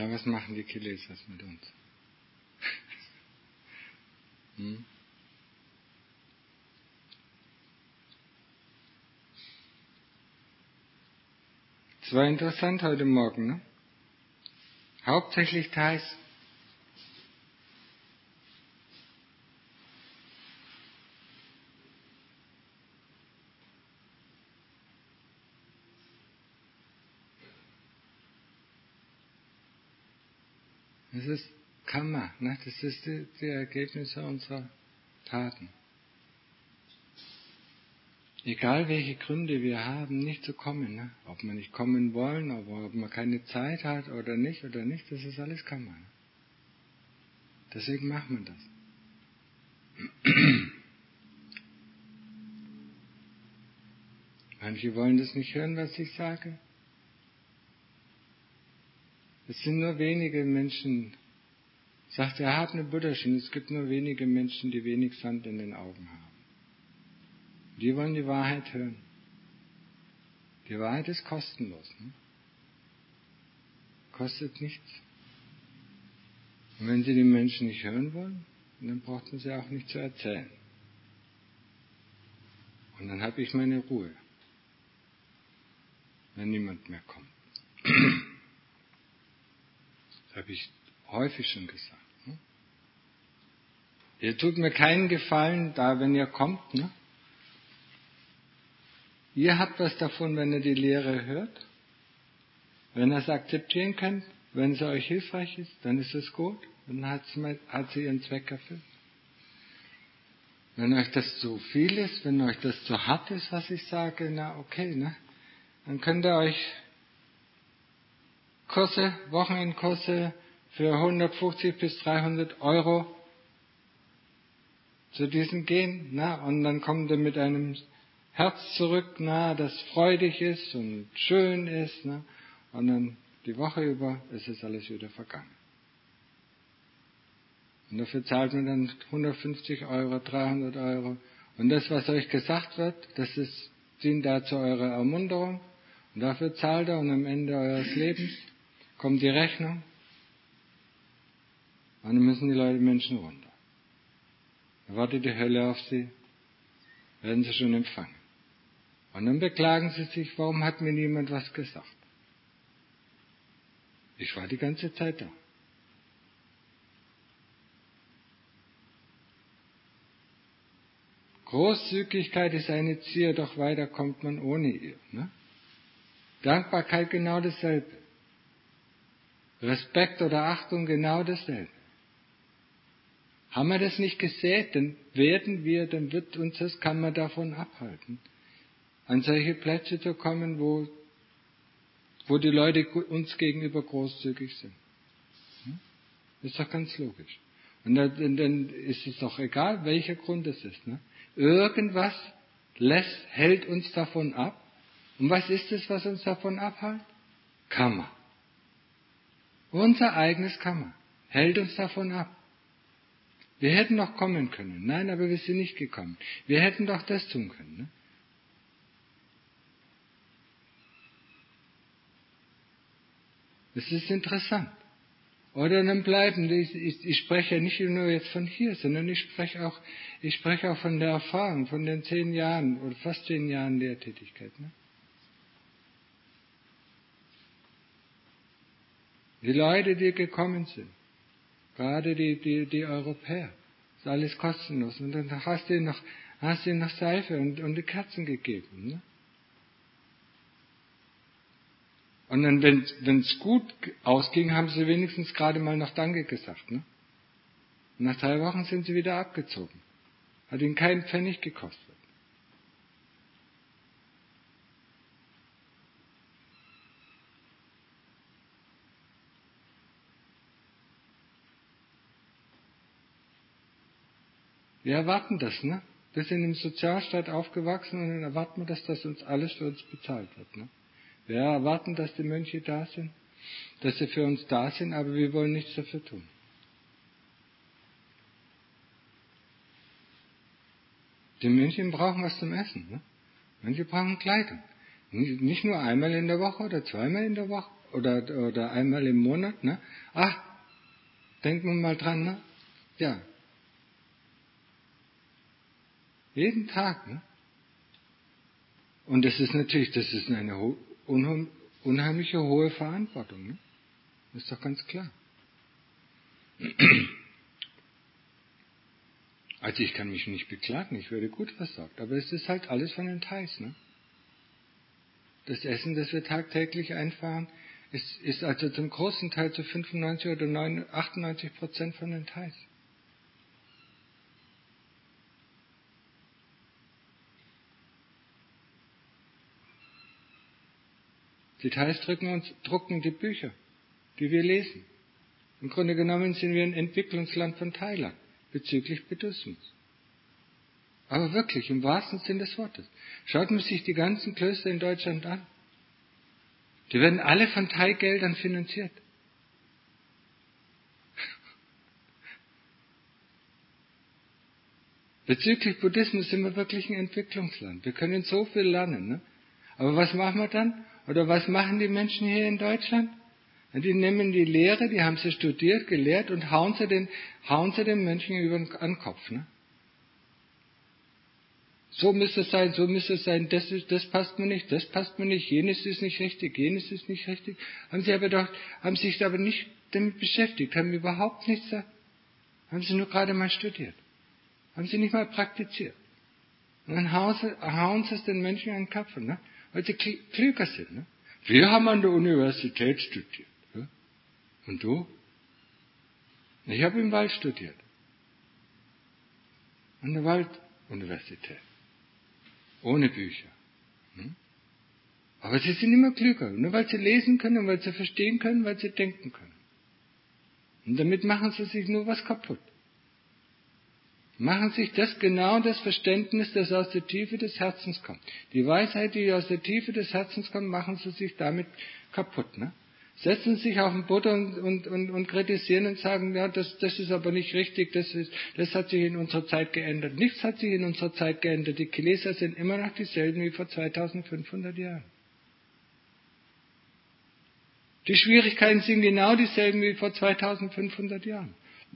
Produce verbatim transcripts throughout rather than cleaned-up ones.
Ja, was machen die Kilesas mit uns? hm? Es war interessant heute Morgen, ne? Hauptsächlich Thais. Das ist Karma, ne? Das ist die, die Ergebnisse unserer Taten. Egal welche Gründe wir haben, nicht zu kommen, ne? Ob wir nicht kommen wollen, ob, ob man keine Zeit hat oder nicht oder nicht, das ist alles Karma. Ne? Deswegen macht man das. Manche wollen das nicht hören, was ich sage. Es sind nur wenige Menschen, sagt der Erhabene Buddha schon, es gibt nur wenige Menschen, die wenig Sand in den Augen haben. Die wollen die Wahrheit hören. Die Wahrheit ist kostenlos. Ne? Kostet nichts. Und wenn sie die Menschen nicht hören wollen, dann braucht man sie auch nicht zu erzählen. Und dann habe ich meine Ruhe, wenn niemand mehr kommt. Das habe ich häufig schon gesagt. Ne? Ihr tut mir keinen Gefallen, da wenn ihr kommt. Ne? Ihr habt was davon, wenn ihr die Lehre hört. Wenn ihr es akzeptieren könnt, wenn es euch hilfreich ist, dann ist es gut. Dann hat sie, hat sie ihren Zweck erfüllt. Wenn euch das zu viel ist, wenn euch das zu hart ist, was ich sage, na okay, ne? Dann könnt ihr euch Kurse, Wochenendkurse für hundertfünfzig bis dreihundert Euro zu diesen gehen, na? Und dann kommt ihr mit einem Herz zurück, na, das freudig ist und schön ist, na? Und dann die Woche über ist es alles wieder vergangen. Und dafür zahlt man dann hundertfünfzig Euro, dreihundert Euro. Und das, was euch gesagt wird, das ist, dient dazu eurer Ermunterung. Und dafür zahlt ihr und am Ende eures Lebens kommt die Rechnung. Und dann müssen die Leute Menschen runter. Da wartet die Hölle auf sie, werden sie schon empfangen. Und dann beklagen sie sich, warum hat mir niemand was gesagt? Ich war die ganze Zeit da. Großzügigkeit ist eine Zier, doch weiter kommt man ohne ihr. Ne? Dankbarkeit genau dasselbe. Respekt oder Achtung genau dasselbe. Haben wir das nicht gesät, dann werden wir, dann wird uns das Karma davon abhalten, an solche Plätze zu kommen, wo, wo die Leute uns gegenüber großzügig sind. Das ist doch ganz logisch. Und dann, dann ist es doch egal, welcher Grund es ist. Ne? Irgendwas lässt, hält uns davon ab. Und was ist es, was uns davon abhält? Karma. Unser eigenes Karma hält uns davon ab. Wir hätten doch kommen können. Nein, aber wir sind nicht gekommen. Wir hätten doch das tun können. Ne? Das ist interessant. Oder dann bleiben, ich, ich, ich spreche ja nicht nur jetzt von hier, sondern ich spreche auch, ich spreche auch von der Erfahrung, von den zehn Jahren oder fast zehn Jahren Lehrtätigkeit. Ne? Die Leute, die gekommen sind, gerade die, die, die Europäer, ist alles kostenlos. Und dann hast du ihnen noch, hast du ihnen noch Seife und, und die Kerzen gegeben. Ne? Und dann, wenn es gut ausging, haben sie wenigstens gerade mal noch Danke gesagt. Ne? Und nach drei Wochen sind sie wieder abgezogen. Hat ihnen keinen Pfennig gekostet. Wir erwarten das, ne? Wir sind im Sozialstaat aufgewachsen und dann erwarten wir, dass das uns alles für uns bezahlt wird, ne? Wir erwarten, dass die Mönche da sind, dass sie für uns da sind, aber wir wollen nichts dafür tun. Die Mönche brauchen was zum Essen. Ne? Mönche brauchen Kleidung. Nicht nur einmal in der Woche oder zweimal in der Woche oder, oder einmal im Monat, ne? Ach, denken wir mal dran, ne? Ja. Jeden Tag, ne? Und das ist natürlich, das ist eine ho- unheim- unheimliche hohe Verantwortung, ne? Ist doch ganz klar. Also ich kann mich nicht beklagen, ich werde gut versorgt, aber es ist halt alles von den Thais, ne? Das Essen, das wir tagtäglich einfahren, ist, ist also zum großen Teil zu fünfundneunzig oder achtundneunzig Prozent von den Thais. Die Thais drucken uns, drucken die Bücher, die wir lesen. Im Grunde genommen sind wir ein Entwicklungsland von Thailand bezüglich Buddhismus. Aber wirklich, im wahrsten Sinn des Wortes. Schaut man sich die ganzen Klöster in Deutschland an. Die werden alle von Thai-Geldern finanziert. Bezüglich Buddhismus sind wir wirklich ein Entwicklungsland. Wir können so viel lernen. Ne? Aber was machen wir dann? Oder was machen die Menschen hier in Deutschland? Die nehmen die Lehre, die haben sie studiert, gelehrt und hauen sie den, hauen sie den Menschen über den Kopf. Ne? So müsste es sein, so müsste es sein, das, ist, das passt mir nicht, das passt mir nicht, jenes ist nicht richtig, jenes ist nicht richtig. Haben sie aber doch, haben sich aber nicht damit beschäftigt, haben überhaupt nichts, haben sie nur gerade mal studiert. Haben sie nicht mal praktiziert. Und dann hauen sie, hauen sie es den Menschen an den Kopf, ne? Weil sie klüger sind. Ne? Wir haben an der Universität studiert. Ne? Und du? Ich habe im Wald studiert. An der Walduniversität. Ohne Bücher. Ne? Aber sie sind immer klüger. Nur weil sie lesen können, weil sie verstehen können, weil sie denken können. Und damit machen sie sich nur was kaputt. Machen sich das genau das Verständnis, das aus der Tiefe des Herzens kommt. Die Weisheit, die aus der Tiefe des Herzens kommt, machen sie sich damit kaputt. Ne? Setzen sich auf den Buddha und, und, und, und kritisieren und sagen, ja, das, das ist aber nicht richtig, das, ist, das hat sich in unserer Zeit geändert. Nichts hat sich in unserer Zeit geändert. Die Kilesa sind immer noch dieselben wie vor zweitausendfünfhundert Jahren. Die Schwierigkeiten sind genau dieselben wie vor zweitausendfünfhundert Jahren.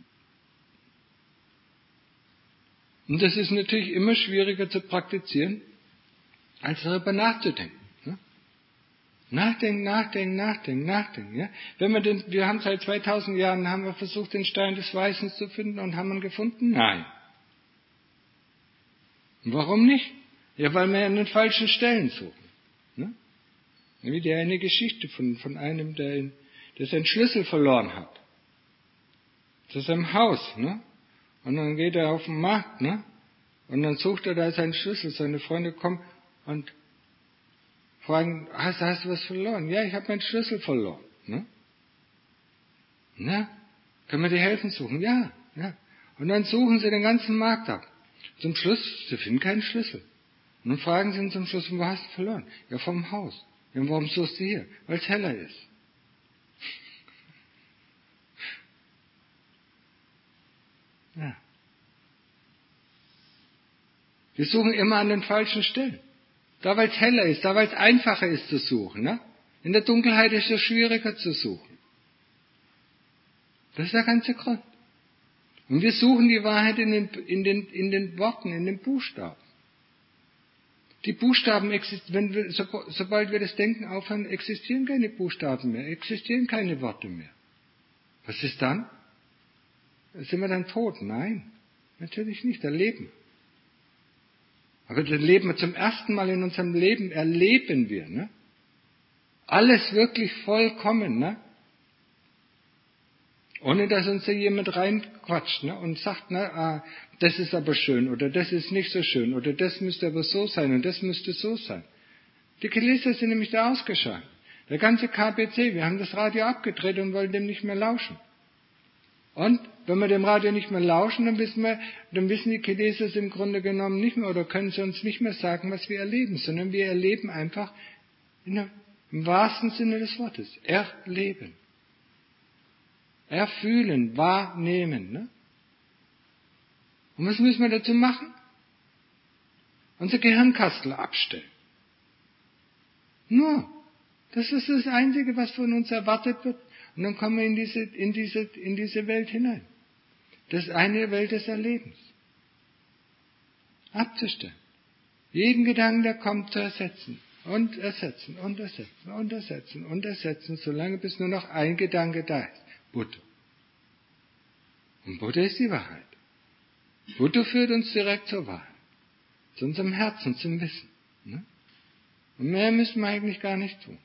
Und das ist natürlich immer schwieriger zu praktizieren, als darüber nachzudenken. Ne? Nachdenken, nachdenken, nachdenken, nachdenken. Ja? Wenn wir, den, wir haben seit zweitausend Jahren haben wir versucht, den Stein des Weisens zu finden und haben ihn gefunden? Nein. Und warum nicht? Ja, weil wir an den falschen Stellen suchen. Ne? Wie die eine Geschichte von, von einem, der, in, der seinen Schlüssel verloren hat. Zu seinem Haus. Ne? Und dann geht er auf den Markt, ne? Und dann sucht er da seinen Schlüssel. Seine Freunde kommen und fragen, hast, hast du was verloren? Ja, ich habe meinen Schlüssel verloren, ne? Na, können wir dir helfen suchen? Ja, ja. Und dann suchen sie den ganzen Markt ab. Zum Schluss, sie finden keinen Schlüssel. Und dann fragen sie ihn zum Schluss, wo hast du verloren? Ja, vom Haus. Ja, und warum suchst du hier? Weil es heller ist. Ja. Wir suchen immer an den falschen Stellen. Da, weil es heller ist, da, weil es einfacher ist zu suchen. Ne? In der Dunkelheit ist es schwieriger zu suchen. Das ist der ganze Grund. Und wir suchen die Wahrheit in den, in den, in den Worten, in den Buchstaben. Die Buchstaben existieren, wenn wir, so, sobald wir das Denken aufhören, existieren keine Buchstaben mehr, existieren keine Worte mehr. Was ist dann? Sind wir dann tot? Nein, natürlich nicht, da leben wir. Aber dann leben wir zum ersten Mal in unserem Leben, erleben wir, ne? Alles wirklich vollkommen, ne? Ohne dass uns da jemand reinquatscht, ne? Und sagt, ne, ah, das ist aber schön oder das ist nicht so schön oder das müsste aber so sein und das müsste so sein. Die Kilesa sind nämlich da ausgeschaltet. Der ganze K B C, wir haben das Radio abgedreht und wollen dem nicht mehr lauschen. Und wenn wir dem Radio nicht mehr lauschen, dann wissen wir, dann wissen die Kilesas im Grunde genommen nicht mehr oder können sie uns nicht mehr sagen, was wir erleben, sondern wir erleben einfach in der, im wahrsten Sinne des Wortes. Erleben. Erfühlen, wahrnehmen. Ne? Und was müssen wir dazu machen? Unser Gehirnkastel abstellen. Nur. Das ist das Einzige, was von uns erwartet wird. Und dann kommen wir in diese, in diese, in diese Welt hinein. Das ist eine Welt des Erlebens. Abzustellen. Jeden Gedanken, der kommt, zu ersetzen. Und ersetzen, und ersetzen, und ersetzen, und ersetzen, solange bis nur noch ein Gedanke da ist. Buddha. Und Buddha ist die Wahrheit. Buddha führt uns direkt zur Wahrheit. Zu unserem Herzen, zum Wissen. Ne? Und mehr müssen wir eigentlich gar nicht tun.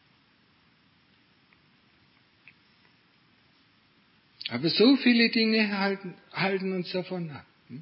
Aber so viele Dinge halten, halten uns davon ab. Hm?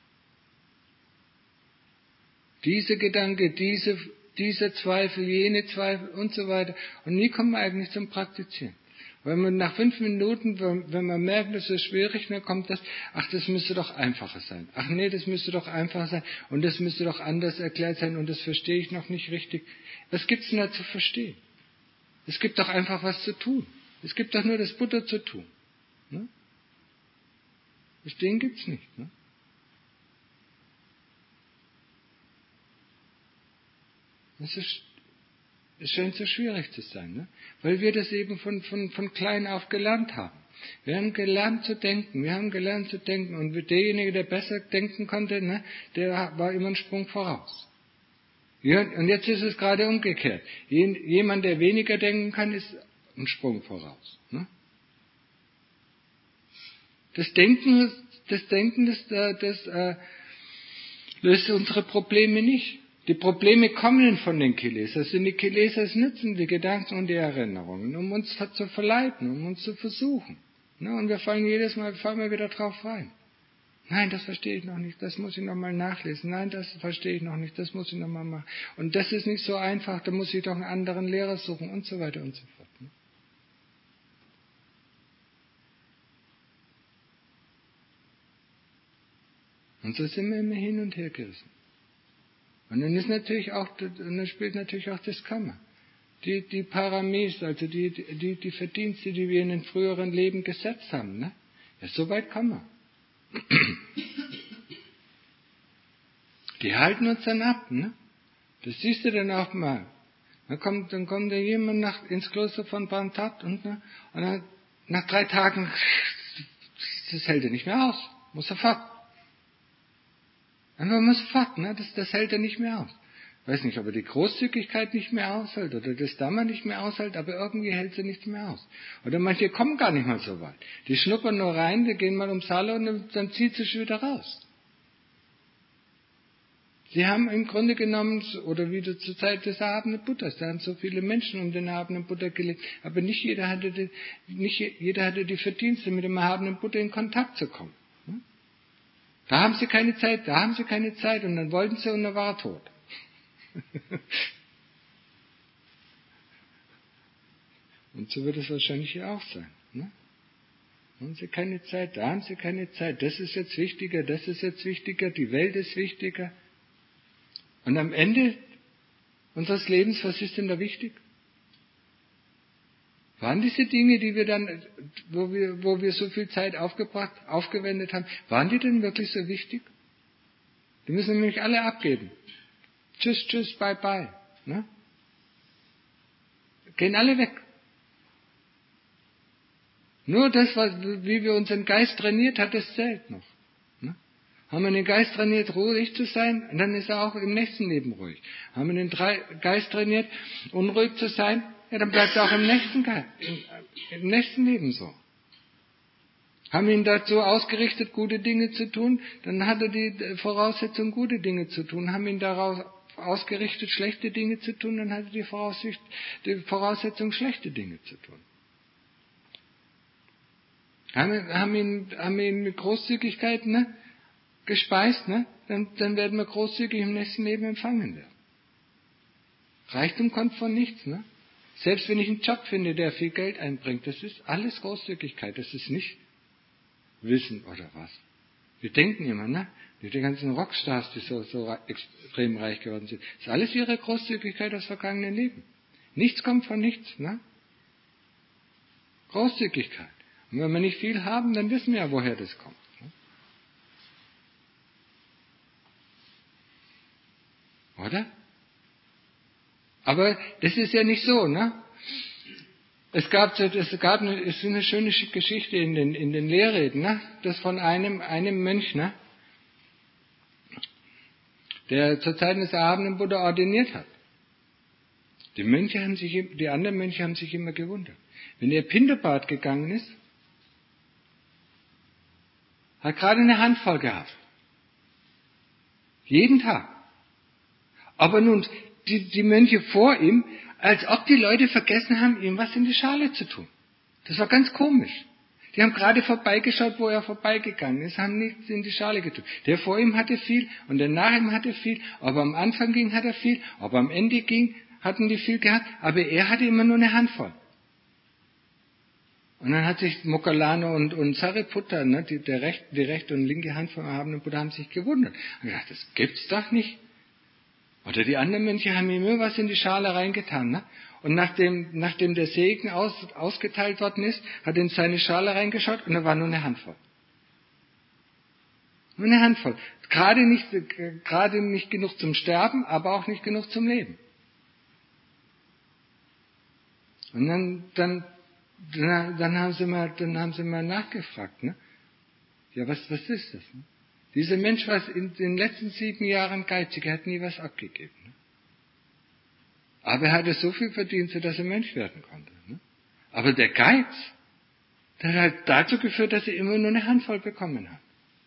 Diese Gedanke, diese, dieser Zweifel, jene Zweifel und so weiter. Und nie kommen wir eigentlich zum Praktizieren. Wenn man nach fünf Minuten, wenn man merkt, das ist schwierig, dann kommt das, ach, das müsste doch einfacher sein. Ach nee, das müsste doch einfacher sein. Und das müsste doch anders erklärt sein und das verstehe ich noch nicht richtig. Was gibt's denn da zu verstehen? Es gibt doch einfach was zu tun. Es gibt doch nur das Buddha zu tun. Ne? Verstehen gibt's nicht. Ne? Das ist, es scheint so schwierig zu sein, ne? Weil wir das eben von, von, von klein auf gelernt haben. Wir haben gelernt zu denken, wir haben gelernt zu denken und derjenige, der besser denken konnte, ne, der war immer einen Sprung voraus. Ja, und jetzt ist es gerade umgekehrt. Jemand, der weniger denken kann, ist einen Sprung voraus. Ne? Das Denken, das Denken, das, das, das äh, löst unsere Probleme nicht. Die Probleme kommen von den Kilesas. Also die Kilesas nützen die Gedanken und die Erinnerungen, um uns zu verleiten, um uns zu versuchen. Ne? Und wir fallen jedes Mal, fallen wir wieder drauf rein. Nein, das verstehe ich noch nicht, das muss ich noch mal nachlesen. Nein, das verstehe ich noch nicht, das muss ich noch mal machen. Und das ist nicht so einfach, da muss ich doch einen anderen Lehrer suchen und so weiter und so fort. Ne? Und so sind wir immer hin und her gerissen. Und dann ist natürlich auch, und dann spielt natürlich auch das Karma. Die, die Paramis, also die, die, die Verdienste, die wir in den früheren Leben gesetzt haben, ne? Ja, so weit kommen wir. Die halten uns dann ab, ne? Das siehst du dann auch mal. Dann kommt, dann kommt da jemand nach, ins Kloster von Bantat und, ne? Und dann, nach drei Tagen, das hält er nicht mehr aus. Muss er fort. Man muss fort, ne? Das, das hält er nicht mehr aus. Ich weiß nicht, ob er die Großzügigkeit nicht mehr aushält oder das Dhamma nicht mehr aushält, aber irgendwie hält sie nichts mehr aus. Oder manche kommen gar nicht mal so weit. Die schnuppern nur rein, die gehen mal ums Halle und dann, dann zieht sie schon wieder raus. Sie haben im Grunde genommen, oder wieder zur Zeit des erhabenen Buddhas, da haben so viele Menschen um den erhabenen Buddha gelebt, aber nicht jeder hatte die, nicht jeder hatte die Verdienste, mit dem erhabenen Buddha in Kontakt zu kommen. Da haben sie keine Zeit, da haben sie keine Zeit und dann wollten sie und er war tot. Und so wird es wahrscheinlich hier auch sein. Ne? Da haben sie keine Zeit, da haben sie keine Zeit, das ist jetzt wichtiger, das ist jetzt wichtiger, die Welt ist wichtiger. Und am Ende unseres Lebens, was ist denn da wichtig? Waren diese Dinge, die wir dann, wo wir, wo wir so viel Zeit aufgebracht, aufgewendet haben, waren die denn wirklich so wichtig? Die müssen nämlich alle abgeben. Tschüss, tschüss, bye, bye. Ne? Gehen alle weg. Nur das, was, wie wir unseren Geist trainiert hat, das zählt noch. Ne? Haben wir den Geist trainiert, ruhig zu sein, und dann ist er auch im nächsten Leben ruhig. Haben wir den Geist trainiert, unruhig zu sein, ja, dann bleibt er auch im nächsten, Ge- im, im nächsten Leben so. Haben wir ihn dazu ausgerichtet, gute Dinge zu tun, dann hat er die Voraussetzung, gute Dinge zu tun. Haben ihn daraus ausgerichtet, schlechte Dinge zu tun, dann hat er die, Voraussicht, die Voraussetzung, schlechte Dinge zu tun. Haben, haben, ihn, haben wir ihn mit Großzügigkeit, ne, gespeist, ne, dann, dann werden wir großzügig im nächsten Leben empfangen werden. Reichtum kommt von nichts, ne? Selbst wenn ich einen Job finde, der viel Geld einbringt, das ist alles Großzügigkeit, das ist nicht Wissen oder was. Wir denken immer, ne? Die ganzen Rockstars, die so, so extrem reich geworden sind, das ist alles ihre Großzügigkeit aus vergangenen Leben. Nichts kommt von nichts, ne? Großzügigkeit. Und wenn wir nicht viel haben, dann wissen wir ja, woher das kommt. Ne? Oder? Aber das ist ja nicht so, ne? Es gab, es gab eine, es ist eine schöne Geschichte in den, in den Lehrreden, ne? Das von einem, einem Mönch, ne? Der zur Zeit des erhabenen Buddha ordiniert hat. Die Mönche haben sich, die anderen Mönche haben sich immer gewundert. Wenn er Pindabad gegangen ist, hat gerade eine Handvoll gehabt. Jeden Tag. Aber nun, die, die Mönche vor ihm, als ob die Leute vergessen haben, ihm was in die Schale zu tun. Das war ganz komisch. Die haben gerade vorbeigeschaut, wo er vorbeigegangen ist, haben nichts in die Schale getan. Der vor ihm hatte viel und der nach ihm hatte viel, ob er am Anfang ging, hat er viel, ob er am Ende ging, hatten die viel gehabt, aber er hatte immer nur eine Handvoll. Und dann hat sich Moggallana und, und Sariputta, ne, die, der Recht, die rechte und linke Hand vom erhabenen Buddha, haben sich gewundert. Und gedacht, das gibt's doch nicht. Oder die anderen Mönche haben ihm immer was in die Schale reingetan. Ne? Und nachdem, nachdem der Segen aus, ausgeteilt worden ist, hat er in seine Schale reingeschaut und da war nur eine Handvoll. Nur eine Handvoll. Gerade nicht, gerade nicht genug zum Sterben, aber auch nicht genug zum Leben. Und dann, dann, dann, dann haben sie mal, dann haben sie mal nachgefragt, ne? Ja, was, was ist das? Ne? Dieser Mensch war in den letzten sieben Jahren geizig, er hat nie was abgegeben. Ne? Aber er hatte so viel verdient, sodass er Mensch werden konnte. Ne? Aber der Geiz, der hat halt dazu geführt, dass er immer nur eine Handvoll bekommen hat.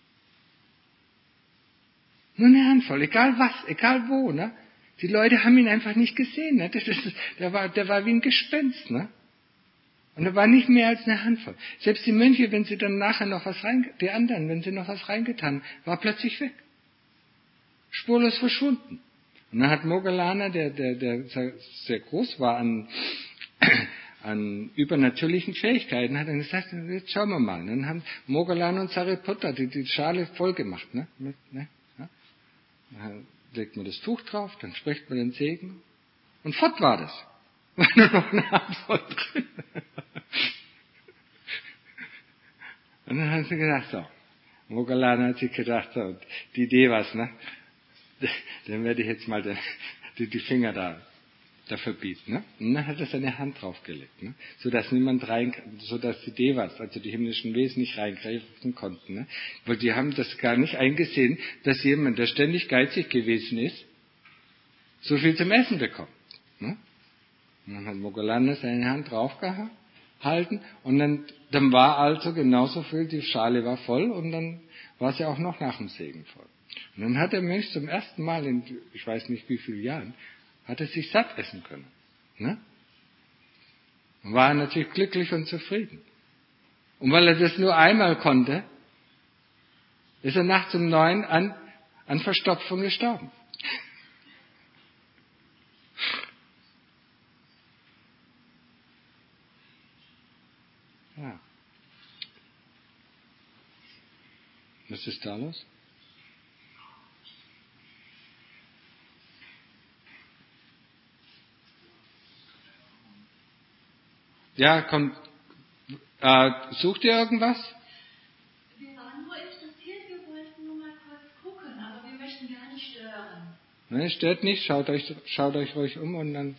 Nur eine Handvoll, egal was, egal wo. Ne? Die Leute haben ihn einfach nicht gesehen. Ne? Das ist, der, war, der war wie ein Gespenst. Ne? Und er war nicht mehr als eine Handvoll. Selbst die Mönche, wenn sie dann nachher noch was rein, die anderen, wenn sie noch was reingetan, war plötzlich weg. Spurlos verschwunden. Und dann hat Moggallana, der, der, der sehr groß war an, an übernatürlichen Fähigkeiten, hat dann gesagt, jetzt schauen wir mal. Und dann haben Moggallana und Sariputta die, die Schale voll gemacht. Ne? Mit, ne? Ja? Dann legt man das Tuch drauf, dann spricht man den Segen und fort war das. War nur noch eine Handvoll drin. Und dann haben sie gedacht, so, Moggallana hat sich gedacht, so, die Idee was, ne? Dann werde ich jetzt mal den, die, die Finger da, da verbieten, ne? Und dann hat er seine Hand draufgelegt, ne? Sodass niemand rein, sodass die Devas, also die himmlischen Wesen, nicht reingreifen konnten, ne? Weil die haben das gar nicht eingesehen, dass jemand, der ständig geizig gewesen ist, so viel zum Essen bekommt, ne? Und dann hat Moggallana seine Hand draufgehalten und dann, dann war also genauso viel, die Schale war voll und dann war sie auch noch nach dem Segen voll. Und dann hat der Mensch zum ersten Mal in, ich weiß nicht wie vielen Jahren, hat er sich satt essen können. Ne? Und war natürlich glücklich und zufrieden. Und weil er das nur einmal konnte, ist er nachts um neun an, an Verstopfung gestorben. Ja. Was ist da los? Ja, kommt. Äh, sucht ihr irgendwas? Wir waren nur interessiert, wir wollten nur mal kurz gucken, aber wir möchten gar nicht stören. Nein, stört nicht, schaut euch, schaut euch ruhig um und dann.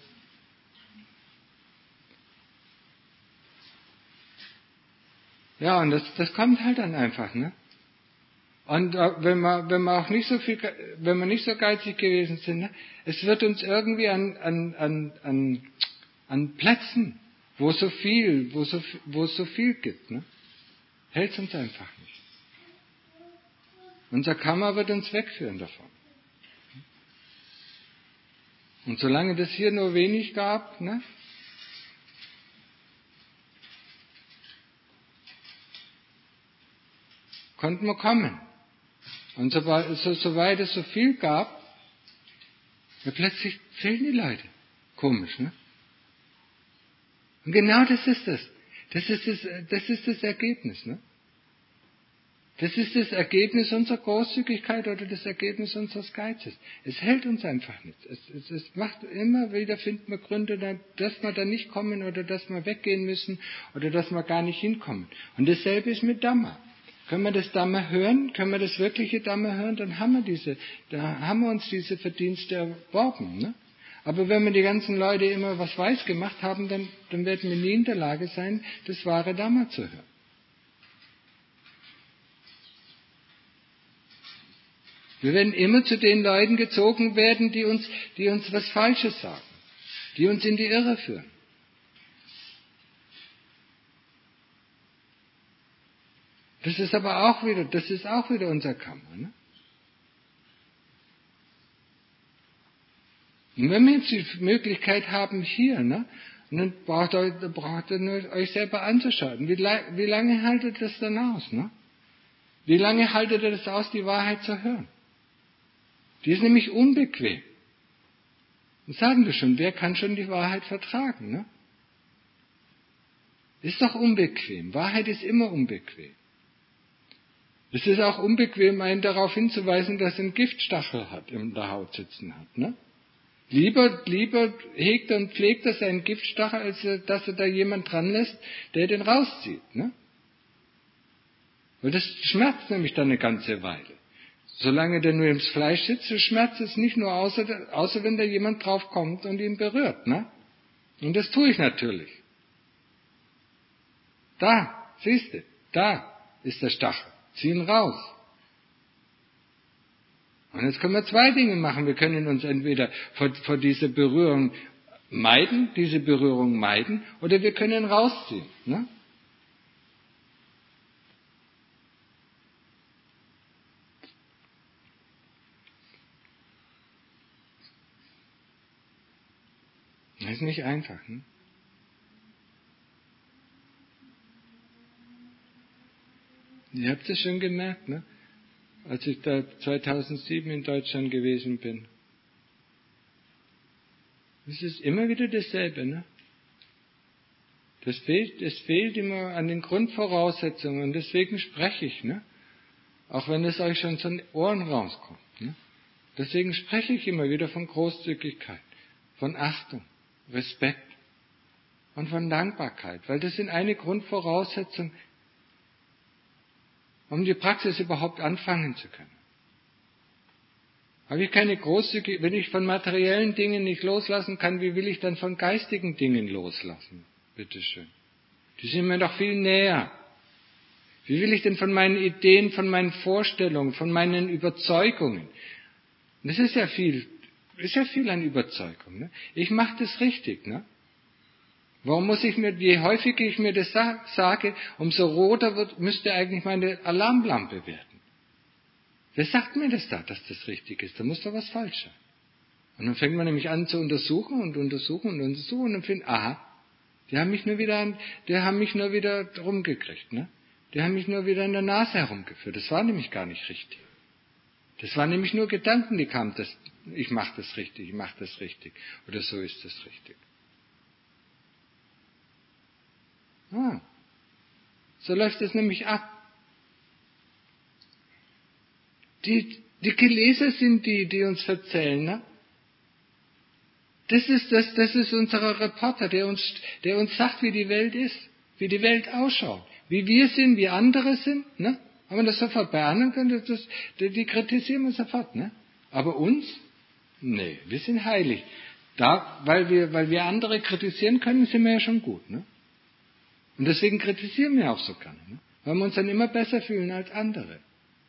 Ja, und das, das kommt halt dann einfach, ne? Und äh, wenn wir, wenn wir auch nicht so viel, wenn wir nicht so geizig gewesen sind, ne? Es wird uns irgendwie an, an, an, an, an Plätzen, wo so viel, wo so, wo es so viel gibt, ne? Hält es uns einfach nicht. Unser Karma wird uns wegführen davon. Und solange das hier nur wenig gab, ne? Konnten wir kommen. Und sobald, so, soweit es so viel gab, ja, plötzlich fehlen die Leute. Komisch, ne? Und genau das ist es. Das ist das, das ist das Ergebnis, ne? Das ist das Ergebnis unserer Großzügigkeit oder das Ergebnis unseres Geizes. Es hält uns einfach nicht. Es, es, es macht immer wieder, finden wir Gründe, dass wir da nicht kommen oder dass wir weggehen müssen oder dass wir gar nicht hinkommen. Und dasselbe ist mit Dhamma. Können wir das Dhamma hören? Können wir das wirkliche Dhamma hören? Dann haben wir diese, da haben wir uns diese Verdienste erworben, ne? Aber wenn wir die ganzen Leute immer was weiß gemacht haben, dann, dann werden wir nie in der Lage sein, das wahre Dhamma zu hören. Wir werden immer zu den Leuten gezogen werden, die uns, die uns was Falsches sagen, die uns in die Irre führen. Das ist aber auch wieder, das ist auch wieder unser Karma, ne? Und wenn wir jetzt die Möglichkeit haben hier, ne, und dann braucht ihr, braucht ihr euch selber anzuschauen. Wie, wie lange haltet ihr das dann aus, ne? Wie lange haltet ihr das aus, die Wahrheit zu hören? Die ist nämlich unbequem. Das sagen wir schon, wer kann schon die Wahrheit vertragen, ne? Ist doch unbequem. Wahrheit ist immer unbequem. Es ist auch unbequem, einen darauf hinzuweisen, dass er einen Giftstachel hat, in der Haut sitzen hat, ne? Lieber, lieber hegt und pflegt er seinen Giftstachel, als dass er da jemand dran lässt, der den rauszieht, ne? Weil das schmerzt nämlich dann eine ganze Weile. Solange der nur ins Fleisch sitzt, schmerzt es nicht nur, außer, außer wenn da jemand drauf kommt und ihn berührt, ne? Und das tue ich natürlich. Da, siehst du, da ist der Stachel. Zieh ihn raus. Und jetzt können wir zwei Dinge machen. Wir können uns entweder vor, vor dieser Berührung meiden, diese Berührung meiden, oder wir können ihn rausziehen, ne? Das ist nicht einfach, ne? Ihr habt es schon gemerkt, ne? Als ich da zweitausendsieben in Deutschland gewesen bin. Es ist immer wieder dasselbe, ne? Das fehlt, es fehlt immer an den Grundvoraussetzungen und deswegen spreche ich, ne? Auch wenn es euch schon zu den Ohren rauskommt, ne? Deswegen spreche ich immer wieder von Großzügigkeit, von Achtung, Respekt und von Dankbarkeit, weil das sind eine Grundvoraussetzung, um die Praxis überhaupt anfangen zu können. Habe ich keine großzügige, wenn ich von materiellen Dingen nicht loslassen kann, wie will ich dann von geistigen Dingen loslassen? Bitteschön. Die sind mir doch viel näher. Wie will ich denn von meinen Ideen, von meinen Vorstellungen, von meinen Überzeugungen? Und das ist ja viel, ist ja viel an Überzeugung, ne? Ich mache das richtig, ne? Warum muss ich mir, je häufiger ich mir das sage, umso roter wird, müsste eigentlich meine Alarmlampe werden. Wer sagt mir das da, dass das richtig ist? Da muss doch was falsch sein. Und dann fängt man nämlich an zu untersuchen und untersuchen und untersuchen und dann findet, aha, die haben mich nur wieder, die haben mich nur wieder rumgekriegt, ne? Die haben mich nur wieder in der Nase herumgeführt. Das war nämlich gar nicht richtig. Das waren nämlich nur Gedanken, die kamen, das, ich mache das richtig, ich mache das richtig. Oder so ist das richtig. Ah, so läuft es nämlich ab. Die, die Geleser sind die, die uns erzählen, ne? Das ist, das, das ist unser Reporter, der uns, der uns sagt, wie die Welt ist, wie die Welt ausschaut, wie wir sind, wie andere sind, ne? Wenn man das sofort bei anderen kann, das, das, die, die kritisieren wir sofort, ne? Aber uns? Nee, wir sind heilig. Da, weil wir, weil wir andere kritisieren können, sind wir ja schon gut, ne? Und deswegen kritisieren wir auch so gerne, ne? Weil wir uns dann immer besser fühlen als andere.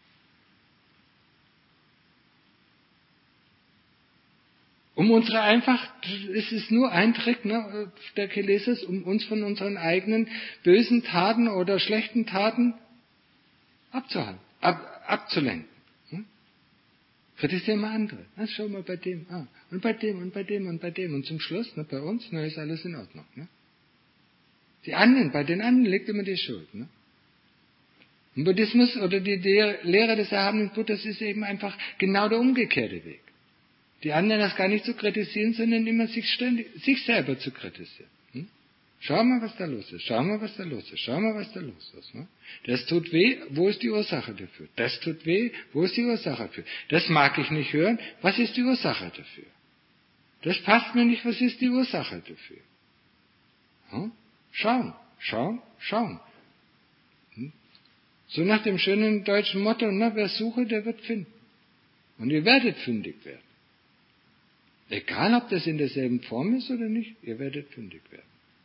Um unsere einfach, es ist nur ein Trick, ne, der Keleses, um uns von unseren eigenen bösen Taten oder schlechten Taten abzuhalten, ab, abzulenken. Hm? Kritisieren wir andere. Na, schau mal bei dem, ah, und bei dem und bei dem und bei dem. Und zum Schluss, ne, bei uns, na, ist alles in Ordnung. Ne? Die anderen, bei den anderen liegt immer die Schuld. Ne? Im Buddhismus oder die Lehre des erhabenen Buddhas ist eben einfach genau der umgekehrte Weg. Die anderen das gar nicht zu kritisieren, sondern immer sich ständig, sich selber zu kritisieren. Hm? Schau mal, was da los ist. Schau mal, was da los ist. Schau mal, was da los ist. Ne? Das tut weh. Wo ist die Ursache dafür? Das tut weh. Wo ist die Ursache dafür? Das mag ich nicht hören. Was ist die Ursache dafür? Das passt mir nicht. Was ist die Ursache dafür? Hm? Schauen, schauen, schauen. Hm? So nach dem schönen deutschen Motto, na, wer suche, der wird finden. Und ihr werdet fündig werden. Egal, ob das in derselben Form ist oder nicht, ihr werdet fündig werden.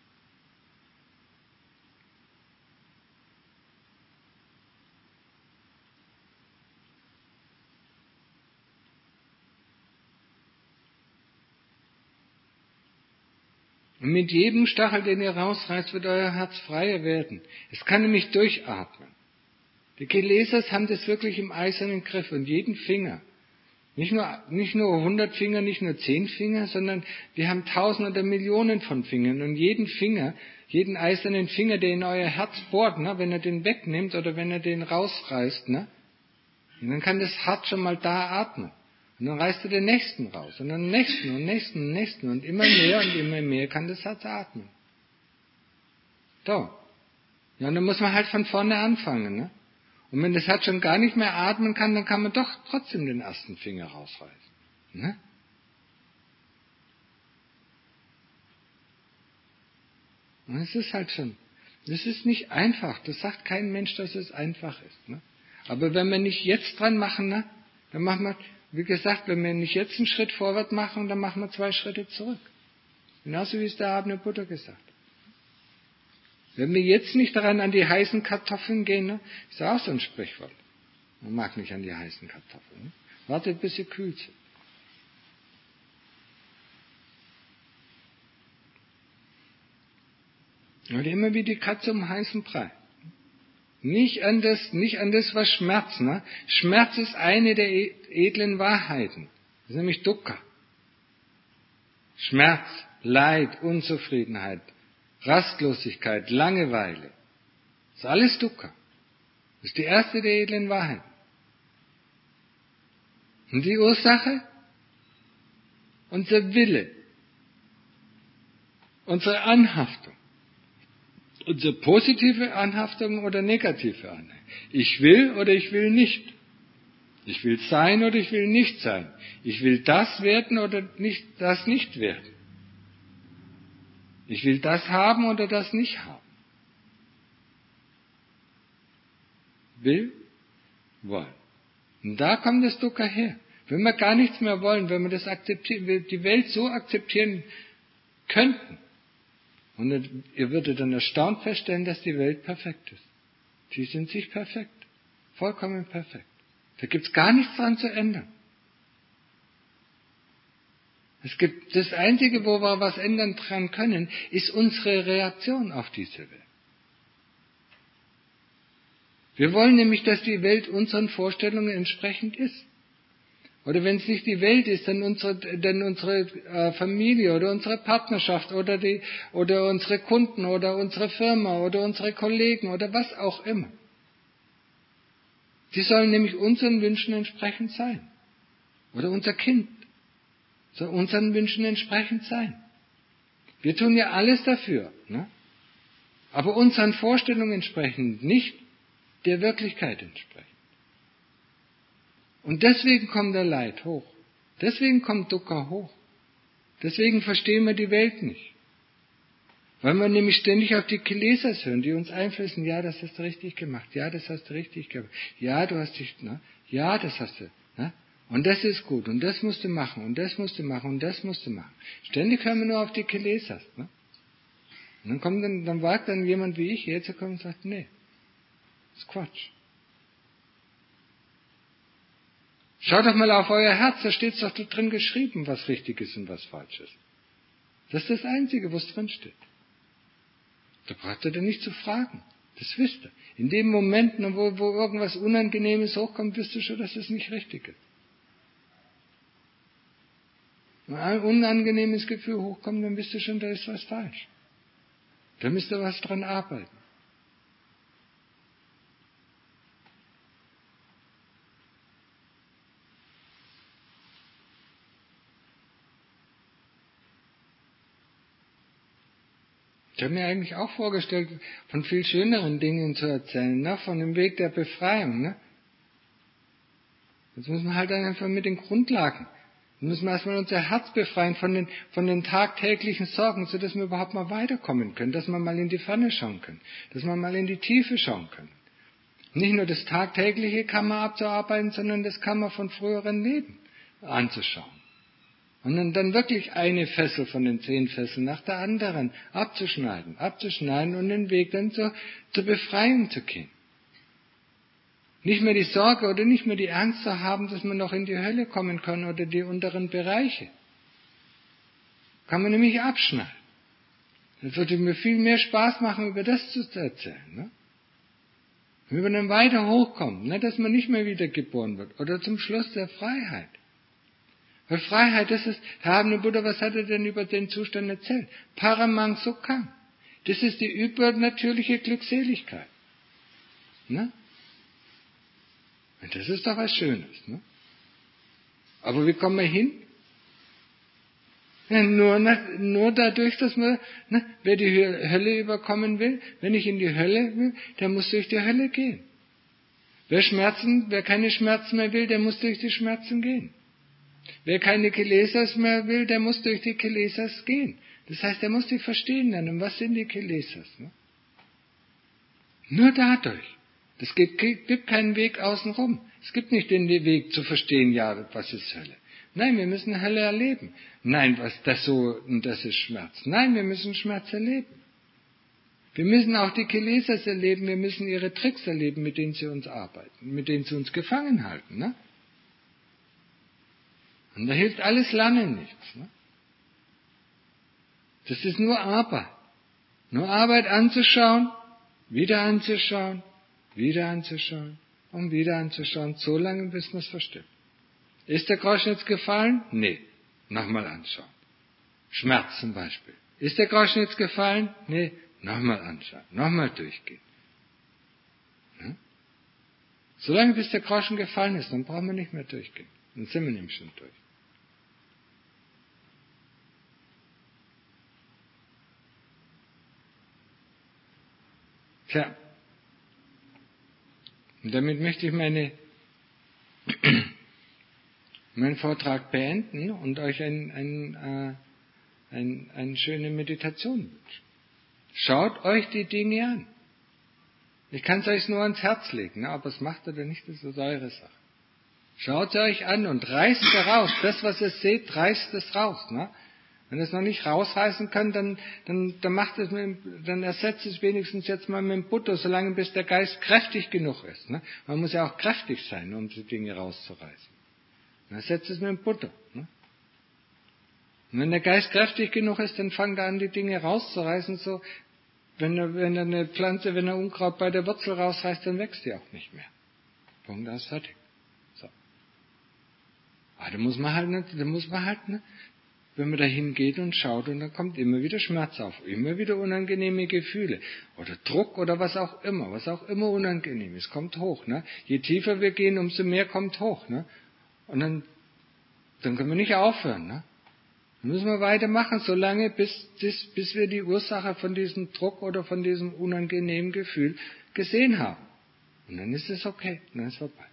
Und mit jedem Stachel, den ihr rausreißt, wird euer Herz freier werden. Es kann nämlich durchatmen. Die Gelesers haben das wirklich im eisernen Griff und jeden Finger. Nicht nur, nicht nur hundert Finger, nicht nur zehn Finger, sondern wir haben tausend oder Millionen von Fingern. Und jeden Finger, jeden eisernen Finger, der in euer Herz bohrt, ne, wenn er den wegnimmt oder wenn er den rausreißt, ne, und dann kann das Herz schon mal da atmen. Und dann reißt er den nächsten raus und dann den nächsten und nächsten und nächsten und immer mehr und immer mehr kann das Herz atmen. So. Ja, und dann muss man halt von vorne anfangen, ne? Und wenn das Herz schon gar nicht mehr atmen kann, dann kann man doch trotzdem den ersten Finger rausreißen. Ne? Und es ist halt schon, das ist nicht einfach. Das sagt kein Mensch, dass es einfach ist. Ne? Aber wenn wir nicht jetzt dran machen, ne, dann machen wir, wie gesagt, wenn wir nicht jetzt einen Schritt vorwärts machen, dann machen wir zwei Schritte zurück. Genauso wie es der Abner Buddha gesagt hat. Wenn wir jetzt nicht daran an die heißen Kartoffeln gehen, ne, ist ja auch so ein Sprichwort. Man mag nicht an die heißen Kartoffeln. Ne? Wartet, bis sie kühl sind. Und immer wie die Katze um heißen Brei. Nicht an das, nicht an das, was Schmerz. Ne? Schmerz ist eine der edlen Wahrheiten. Das ist nämlich Dukkha. Schmerz, Leid, Unzufriedenheit, Rastlosigkeit, Langeweile. Das ist alles Dukkha. Das ist die erste der edlen Wahrheiten. Und die Ursache? Unser Wille. Unsere Anhaftung. Unsere positive Anhaftung oder negative Anhaftung. Ich will oder ich will nicht. Ich will sein oder ich will nicht sein. Ich will das werden oder nicht, das nicht werden. Ich will das haben oder das nicht haben. Will, wollen. Und da kommt das Dukkha her. Wenn wir gar nichts mehr wollen, wenn wir das akzeptieren, die Welt so akzeptieren könnten, und ihr würdet dann erstaunt feststellen, dass die Welt perfekt ist. Sie sind sich perfekt. Vollkommen perfekt. Da gibt es gar nichts dran zu ändern. Es gibt, das Einzige, wo wir was ändern dran können, ist unsere Reaktion auf diese Welt. Wir wollen nämlich, dass die Welt unseren Vorstellungen entsprechend ist. Oder wenn es nicht die Welt ist, dann unsere, dann unsere äh, Familie oder unsere Partnerschaft oder, die, oder unsere Kunden oder unsere Firma oder unsere Kollegen oder was auch immer. Die sollen nämlich unseren Wünschen entsprechend sein. Oder unser Kind soll unseren Wünschen entsprechend sein. Wir tun ja alles dafür, ne? Aber unseren Vorstellungen entsprechend, nicht der Wirklichkeit entsprechend. Und deswegen kommt der Leid hoch. Deswegen kommt Dukkha hoch. Deswegen verstehen wir die Welt nicht. Weil wir nämlich ständig auf die Kilesas hören, die uns einflößen, ja, das hast du richtig gemacht, ja, das hast du richtig gemacht, ja, du hast dich, ne? Ja, das hast du, ne? Und das ist gut, und das musst du machen, und das musst du machen, und das musst du machen. Ständig hören wir nur auf die Kilesas, ne? Und dann kommt dann, dann wagt dann jemand wie ich jetzt, der kommt und sagt, nee, das ist Quatsch. Schaut doch mal auf euer Herz, da steht es doch drin geschrieben, was richtig ist und was falsch ist. Das ist das Einzige, was drin steht. Da braucht ihr dann nicht zu fragen. Das wisst ihr. In dem Moment, wo, wo irgendwas Unangenehmes hochkommt, wisst ihr schon, dass es nicht richtig ist. Wenn ein unangenehmes Gefühl hochkommt, dann wisst ihr schon, da ist was falsch. Da müsst ihr was dran arbeiten. Ich habe mir eigentlich auch vorgestellt, von viel schöneren Dingen zu erzählen, ne? Von dem Weg der Befreiung. Ne? Jetzt müssen wir halt einfach mit den Grundlagen. Wir müssen erstmal unser Herz befreien von den, von den tagtäglichen Sorgen, sodass wir überhaupt mal weiterkommen können, dass wir mal in die Ferne schauen können, dass wir mal in die Tiefe schauen können. Nicht nur das tagtägliche Karma abzuarbeiten, sondern das Karma von früheren Leben anzuschauen. Und dann, dann wirklich eine Fessel von den zehn Fesseln nach der anderen abzuschneiden, abzuschneiden und den Weg dann zur, zur Befreiung zu gehen. Nicht mehr die Sorge oder nicht mehr die Angst zu haben, dass man noch in die Hölle kommen kann oder die unteren Bereiche. Kann man nämlich abschneiden. Das würde mir viel mehr Spaß machen, über das zu erzählen. Ne? Wenn wir dann weiter hochkommen, ne, dass man nicht mehr wiedergeboren wird. Oder zum Schluss der Freiheit. Weil Freiheit, das ist, Herr Abne Buddha, was hat er denn über den Zustand erzählt? Paramang Sukham. Das ist die übernatürliche Glückseligkeit. Ne? Und das ist doch was Schönes. Ne? Aber wie kommen wir hin? Ja, nur, nur dadurch, dass man, ne, wer die Hölle überkommen will, wenn ich in die Hölle will, der muss durch die Hölle gehen. Wer Schmerzen, wer keine Schmerzen mehr will, der muss durch die Schmerzen gehen. Wer keine Kilesas mehr will, der muss durch die Kilesas gehen. Das heißt, er muss die verstehen lernen. Was sind die Kilesas? Ne? Nur dadurch. Es gibt, gibt keinen Weg außenrum. Es gibt nicht den Weg zu verstehen, ja, was ist Hölle. Nein, wir müssen Hölle erleben. Nein, was das so und das ist Schmerz. Nein, wir müssen Schmerz erleben. Wir müssen auch die Kilesas erleben, wir müssen ihre Tricks erleben, mit denen sie uns arbeiten, mit denen sie uns gefangen halten. Ne? Und da hilft alles lange nichts. Ne? Das ist nur Arbeit. Nur Arbeit anzuschauen, wieder anzuschauen, wieder anzuschauen und wieder anzuschauen, so lange, bis man es versteht. Ist der Groschen jetzt gefallen? Nee. Nochmal anschauen. Schmerz zum Beispiel. Ist der Groschen jetzt gefallen? Nee. Nochmal anschauen. Nochmal durchgehen. Hm? Solange bis der Groschen gefallen ist, dann brauchen wir nicht mehr durchgehen. Dann sind wir nämlich schon durch. Tja. Und damit möchte ich meine meinen Vortrag beenden und euch ein, ein, äh, ein, eine schöne Meditation wünschen. Schaut euch die Dinge an. Ich kann es euch nur ans Herz legen, ne? Aber es macht oder nicht, das ist eure Sache. Schaut sie euch an und reißt es raus. Das, was ihr seht, reißt es raus. Ne? Wenn ihr es noch nicht rausreißen könnt, dann, dann, dann, macht es mit, dann ersetzt es wenigstens jetzt mal mit dem Buddha, solange bis der Geist kräftig genug ist. Ne? Man muss ja auch kräftig sein, um die Dinge rauszureißen. Dann setzt es mit dem Butter. Ne? Und wenn der Geist kräftig genug ist, dann fangt er an, die Dinge rauszureißen. So, wenn er, wenn er eine Pflanze, wenn er Unkraut bei der Wurzel rausreißt, dann wächst die auch nicht mehr. Punkt, das ist fertig. So. Aber da muss man halt nicht, da muss man halt, ne, wenn man da hingeht und schaut, und dann kommt immer wieder Schmerz auf, immer wieder unangenehme Gefühle oder Druck oder was auch immer, was auch immer unangenehm ist, kommt hoch. Ne? Je tiefer wir gehen, umso mehr kommt hoch. Ne? Und dann, dann können wir nicht aufhören. Ne? Dann müssen wir weitermachen, solange bis, bis, bis wir die Ursache von diesem Druck oder von diesem unangenehmen Gefühl gesehen haben. Und dann ist es okay, dann ist es vorbei.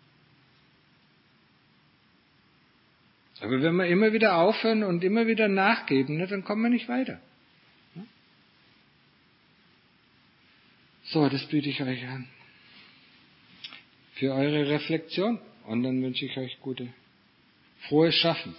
Aber wenn wir immer wieder aufhören und immer wieder nachgeben, ne, dann kommen wir nicht weiter. Ne? So, das biete ich euch an. Für eure Reflexion. Und dann wünsche ich euch gute, frohes Schaffen.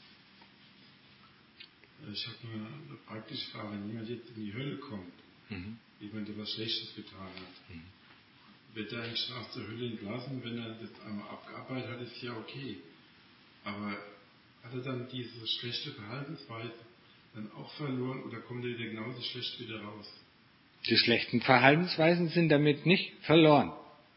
Ich habe nur eine praktische Frage. Wenn jemand jetzt in die Hölle kommt, mhm. jemand, der was Schlechtes getan hat, mhm. wird er eigentlich nach der Hölle entlassen? Wenn er das einmal abgearbeitet hat, ist ja okay. Aber hat er dann diese schlechte Verhaltensweise dann auch verloren oder kommt er wieder genauso schlecht wieder raus? Die schlechten Verhaltensweisen sind damit nicht verloren.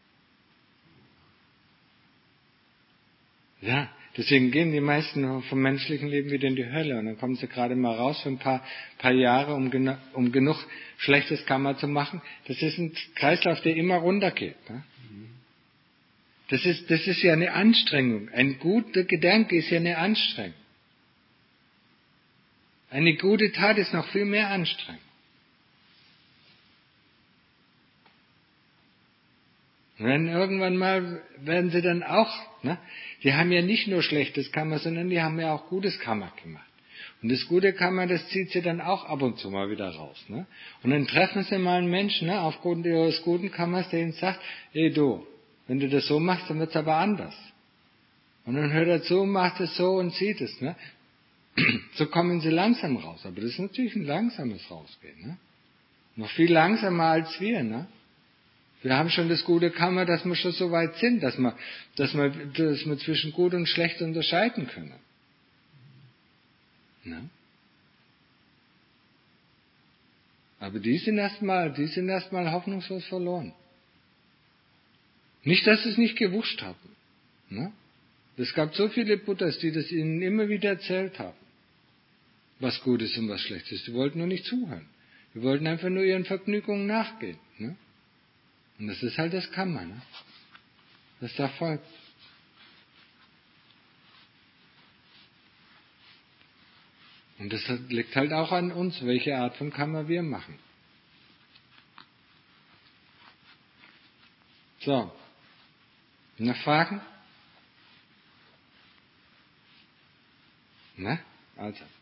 Ja, deswegen gehen die meisten vom menschlichen Leben wieder in die Hölle und dann kommen sie gerade mal raus für ein paar, paar Jahre, um, genu- um genug schlechtes Karma zu machen. Das ist ein Kreislauf, der immer runtergeht. Ne? Das ist, das ist ja eine Anstrengung. Ein guter Gedanke ist ja eine Anstrengung. Eine gute Tat ist noch viel mehr Anstrengung. Und dann irgendwann mal werden sie dann auch, ne, die haben ja nicht nur schlechtes Karma, sondern die haben ja auch gutes Karma gemacht. Und das gute Karma, das zieht sie dann auch ab und zu mal wieder raus. Ne? Und dann treffen sie mal einen Menschen, ne, aufgrund ihres guten Karmas, der ihnen sagt, ey du, wenn du das so machst, dann wird's aber anders. Und dann hört er zu, macht es so und sieht es. Ne? So kommen sie langsam raus. Aber das ist natürlich ein langsames Rausgehen. Ne? Noch viel langsamer als wir. Ne? Wir haben schon das gute Karma, dass wir schon so weit sind, dass wir, dass wir, dass wir zwischen gut und schlecht unterscheiden können. Ne? Aber die sind erstmal, die sind erstmal hoffnungslos verloren. Nicht, dass sie es nicht gewusst haben. Ne? Es gab so viele Buddhas, die das ihnen immer wieder erzählt haben, was gut ist und was schlecht ist. Die wollten nur nicht zuhören. Die wollten einfach nur ihren Vergnügungen nachgehen. Ne? Und das ist halt das Karma. Ne? Das da folgt. Und das liegt halt auch an uns, welche Art von Karma wir machen. So. Noch Fragen? Na, also.